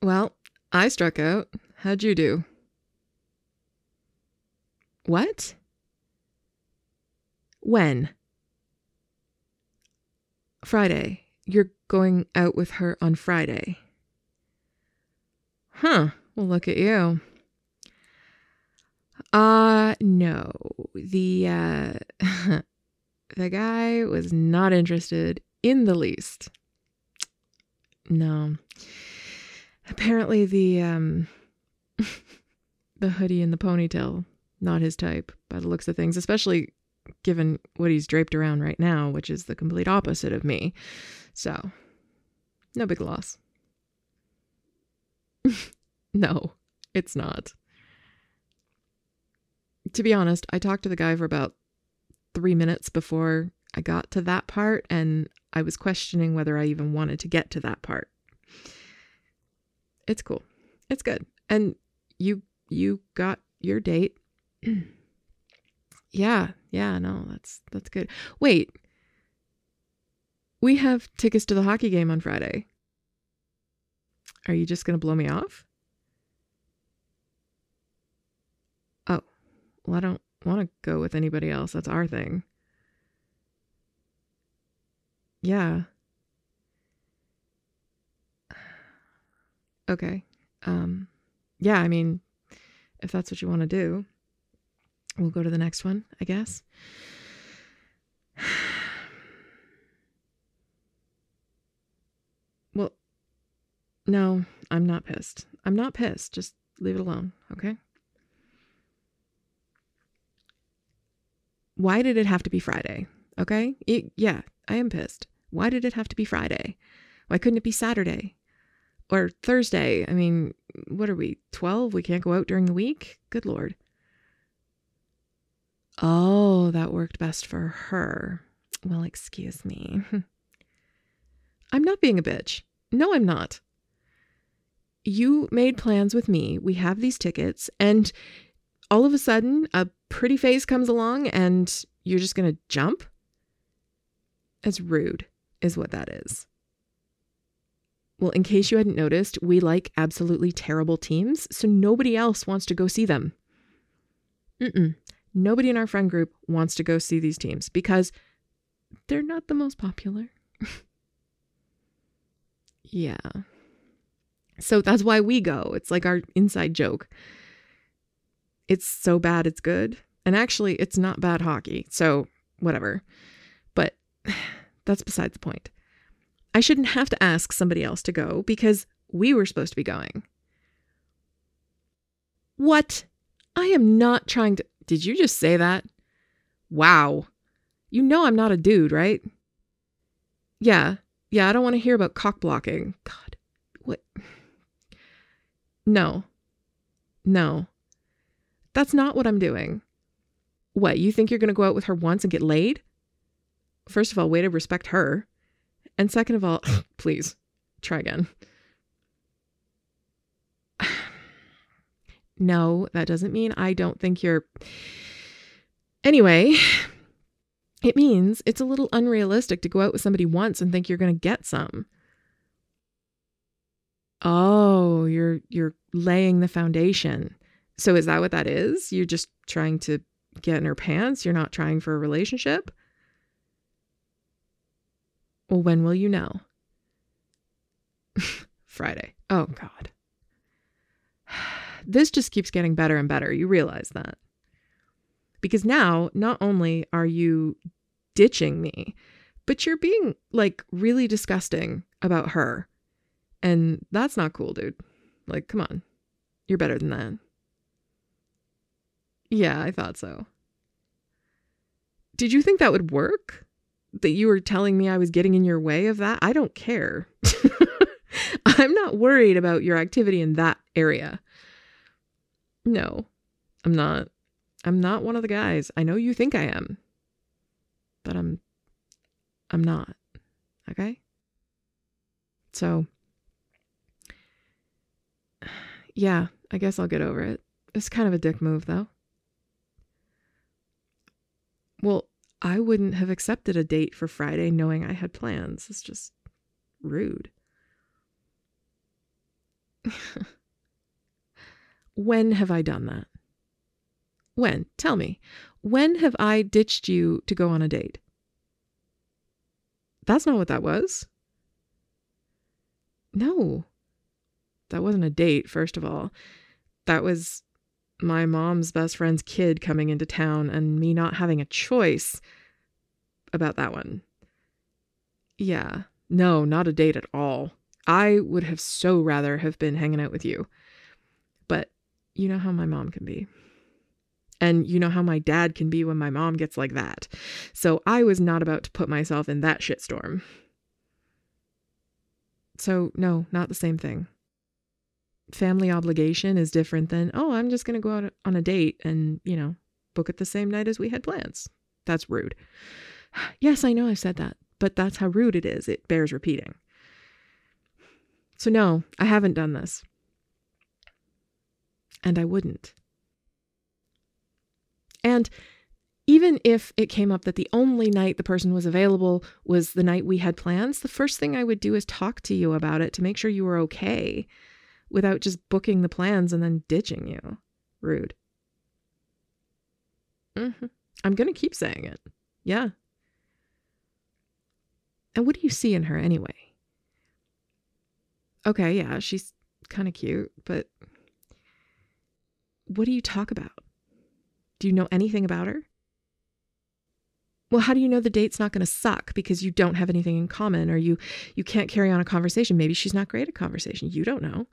Well, I struck out. How'd you do? What? When? Friday. You're going out with her on Friday. Huh. Well, look at you. No. The the guy was not interested in the least. No. Apparently the the hoodie and the ponytail, not his type by the looks of things, especially given what he's draped around right now, which is the complete opposite of me. So, no big loss. No, it's not. To be honest, I talked to the guy for about 3 minutes before I got to that part, and I was questioning whether I even wanted to get to that part. It's cool. It's good. And you got your date. Yeah, no, that's good. Wait. We have tickets to the hockey game on Friday. Are you just going to blow me off? Oh, well, I don't want to go with anybody else. That's our thing. Yeah. Okay. Yeah, I mean, if that's what you want to do, we'll go to the next one, I guess. Well, no, I'm not pissed. I'm not pissed. Just leave it alone, okay? Why did it have to be Friday? Okay? Yeah, I am pissed. Why did it have to be Friday? Why couldn't it be Saturday? Or Thursday? I mean, what are we, 12? We can't go out during the week? Good Lord. Oh, that worked best for her. Well, excuse me. I'm not being a bitch. No, I'm not. You made plans with me. We have these tickets, and all of a sudden, a pretty face comes along and you're just going to jump? That's rude, is what that is. Well, in case you hadn't noticed, we like absolutely terrible teams, so nobody else wants to go see them. Nobody in our friend group wants to go see these teams because they're not the most popular. Yeah. So that's why we go. It's like our inside joke. It's so bad it's good. And actually, it's not bad hockey. So whatever. But that's beside the point. I shouldn't have to ask somebody else to go because we were supposed to be going. What? I am not trying to... Did you just say that? Wow. You know I'm not a dude, right? Yeah, I don't want to hear about cock blocking. God, what? No. That's not what I'm doing. What, you think you're going to go out with her once and get laid? First of all, way to respect her. And second of all, please, try again. No, that doesn't mean I don't think you're... Anyway, it means it's a little unrealistic to go out with somebody once and think you're going to get some. Oh, you're laying the foundation. So is that what that is? You're just trying to get in her pants? You're not trying for a relationship? Well, when will you know? Friday. Oh, God. This just keeps getting better and better. You realize that. Because now, not only are you ditching me, but you're being, like, really disgusting about her. And that's not cool, dude. Like, come on. You're better than that. Yeah, I thought so. Did you think that would work? That you were telling me I was getting in your way of that? I don't care. I'm not worried about your activity in that area. No, I'm not. I'm not one of the guys. I know you think I am. But I'm not. Okay? So, yeah, I guess I'll get over it. It's kind of a dick move, though. Well, I wouldn't have accepted a date for Friday knowing I had plans. It's just rude. When have I done that? When? Tell me. When have I ditched you to go on a date? That's not what that was. No, that wasn't a date, first of all. That was my mom's best friend's kid coming into town and me not having a choice about that one. Yeah, no, not a date at all. I would have so rather have been hanging out with you. But you know how my mom can be. And you know how my dad can be when my mom gets like that. So I was not about to put myself in that shitstorm. So no, not the same thing. Family obligation is different than, oh, I'm just going to go out on a date and, book it the same night as we had plans. That's rude. Yes, I know I've said that, but that's how rude it is. It bears repeating. So no, I haven't done this. And I wouldn't. And even if it came up that the only night the person was available was the night we had plans, the first thing I would do is talk to you about it to make sure you were okay without just booking the plans and then ditching you. Rude. I'm going to keep saying it. Yeah. And what do you see in her anyway? Okay, yeah, she's kind of cute, but what do you talk about? Do you know anything about her? Well, how do you know the date's not going to suck because you don't have anything in common or you can't carry on a conversation? Maybe she's not great at conversation. You don't know.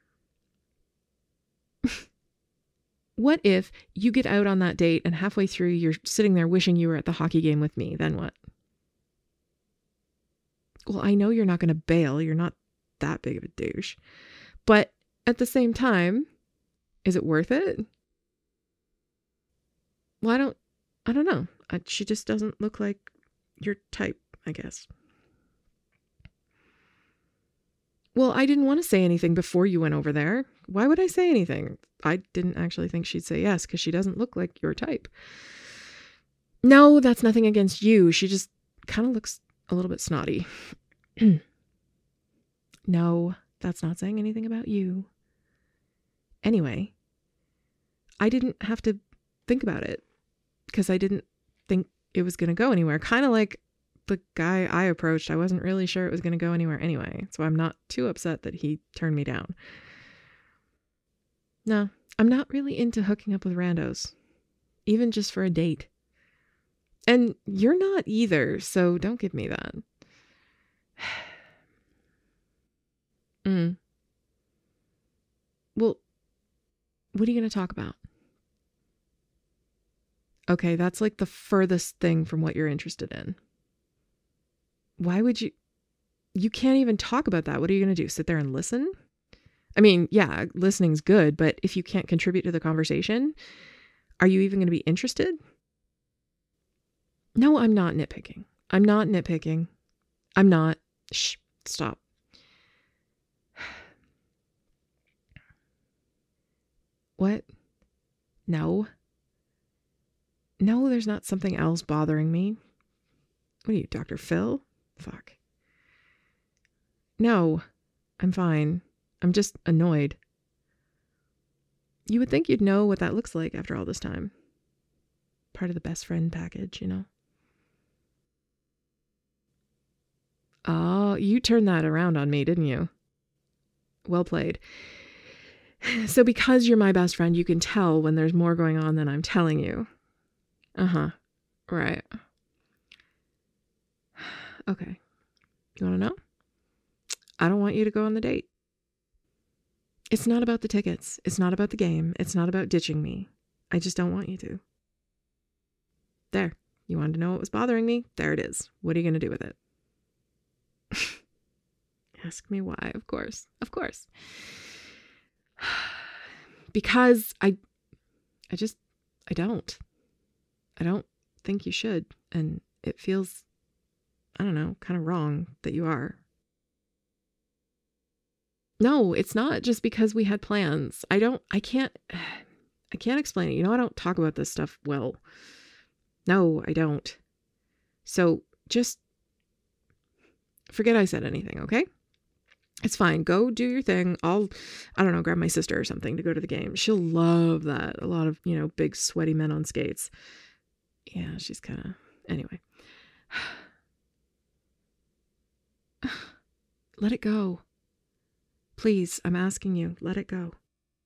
What if you get out on that date and halfway through you're sitting there wishing you were at the hockey game with me? Then what? Well, I know you're not going to bail. You're not that big of a douche. But at the same time, is it worth it? Well, I don't know. She just doesn't look like your type, I guess. Well, I didn't want to say anything before you went over there. Why would I say anything? I didn't actually think she'd say yes because she doesn't look like your type. No, that's nothing against you. She just kind of looks a little bit snotty. No, that's not saying anything about you. Anyway, I didn't have to think about it because I didn't think it was going to go anywhere. Kind of like the guy I approached. I wasn't really sure it was going to go anywhere anyway. So I'm not too upset that he turned me down. No, I'm not really into hooking up with randos, even just for a date. And you're not either, so don't give me that. Well, what are you going to talk about? Okay, that's like the furthest thing from what you're interested in. Why would you? You can't even talk about that. What are you going to do? Sit there and listen? I mean, yeah, listening's good, but if you can't contribute to the conversation, are you even going to be interested? No, I'm not nitpicking. I'm not. Shh, stop. What? No, there's not something else bothering me. What are you, Dr. Phil? Fuck. No, I'm fine. I'm just annoyed. You would think you'd know what that looks like after all this time. Part of the best friend package, you know? Oh, you turned that around on me, didn't you? Well played. So because you're my best friend, you can tell when there's more going on than I'm telling you. Uh-huh. Right. Okay. You want to know? I don't want you to go on the date. It's not about the tickets. It's not about the game. It's not about ditching me. I just don't want you to. There. You wanted to know what was bothering me? There it is. What are you going to do with it? Ask me why, of course. Of course. Because I don't. I don't think you should. And it feels, I don't know, kind of wrong that you are. No, it's not just because we had plans. I can't explain it. You know, I don't talk about this stuff well. No, I don't. So just forget I said anything, okay? It's fine. Go do your thing. I don't know, grab my sister or something to go to the game. She'll love that. A lot of, big sweaty men on skates. Yeah, she's kind of, anyway. Let it go. Please, I'm asking you, let it go.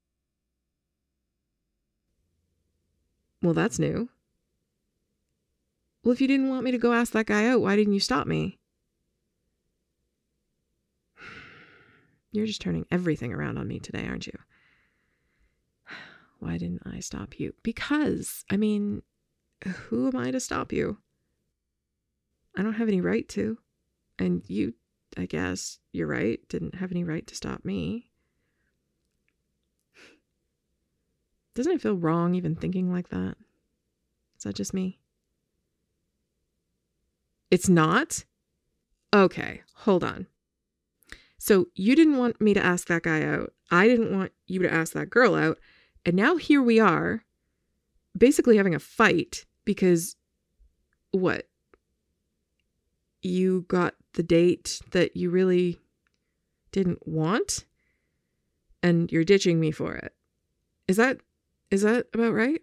Well, that's new. Well, if you didn't want me to go ask that guy out, why didn't you stop me? You're just turning everything around on me today, aren't you? Why didn't I stop you? Because, who am I to stop you? I don't have any right to. And you, I guess, you're right, didn't have any right to stop me. Doesn't it feel wrong even thinking like that? Is that just me? It's not? Okay, hold on. So you didn't want me to ask that guy out. I didn't want you to ask that girl out. And now here we are, basically having a fight because what? You got the date that you really didn't want and you're ditching me for it. Is that about right?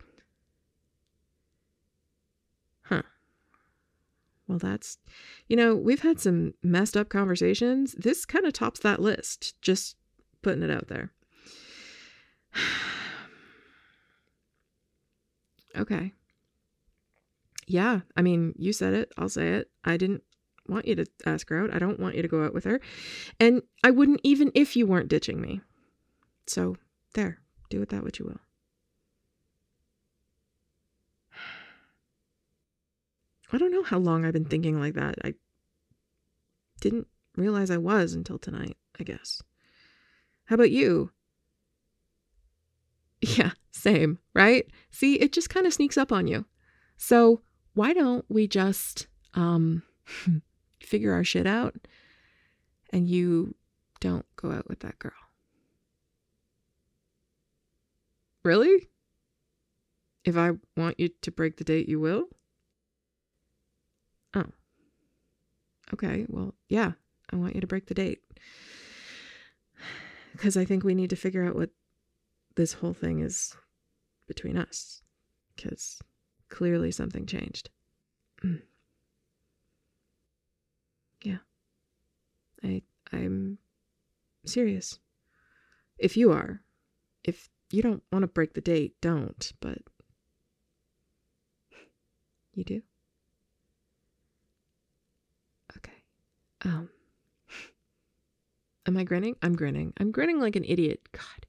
Huh. Well, that's, we've had some messed up conversations. This kind of tops that list. Just putting it out there. Okay. Yeah, you said it. I'll say it. I didn't want you to ask her out. I don't want you to go out with her. And I wouldn't even if you weren't ditching me. So, there. Do with that what you will. I don't know how long I've been thinking like that. I didn't realize I was until tonight, I guess. How about you? Yeah, same, right? See, it just kind of sneaks up on you. So why don't we just figure our shit out and you don't go out with that girl? Really? If I want you to break the date, you will? Oh. Okay, well, yeah, I want you to break the date. Because I think we need to figure out what this whole thing is between us. Because clearly something changed. Yeah. I'm serious. If you are. If you don't want to break the date, don't. But you do? Okay. Am I grinning? I'm grinning. I'm grinning like an idiot. God.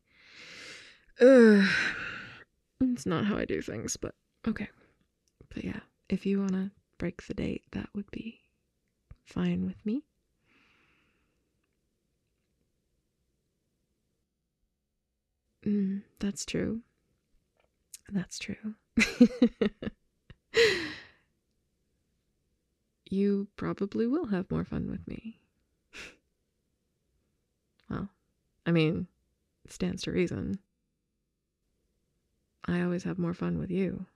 It's not how I do things, but okay. But yeah, if you want to break the date, that would be fine with me. That's true. That's true. You probably will have more fun with me. Well, it stands to reason. I always have more fun with you.